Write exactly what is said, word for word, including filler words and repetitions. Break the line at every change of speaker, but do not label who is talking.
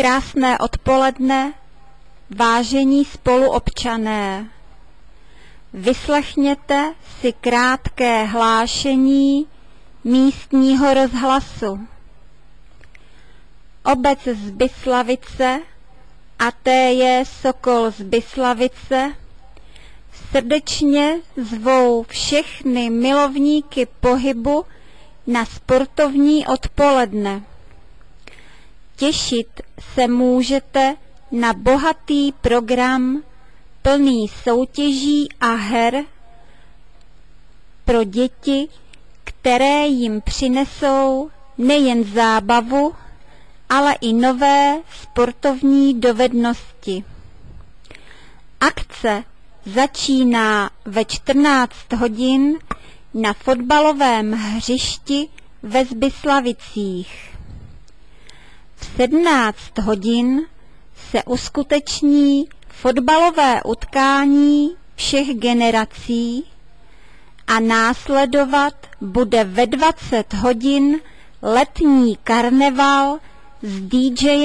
krásné odpoledne, vážení spoluobčané. Vyslechněte si krátké hlášení místního rozhlasu. Obec Zbyslavice a T J Sokol Zbyslavice srdečně zvou všechny milovníky pohybu na sportovní odpoledne. Těšit se můžete na bohatý program plný soutěží a her pro děti, které jim přinesou nejen zábavu, ale i nové sportovní dovednosti. Akce začíná ve čtrnáct hodin na fotbalovém hřišti ve Zbyslavicích. V sedmnáct hodin se uskuteční fotbalové utkání všech generací a následovat bude ve dvacet hodin letní karneval s DJem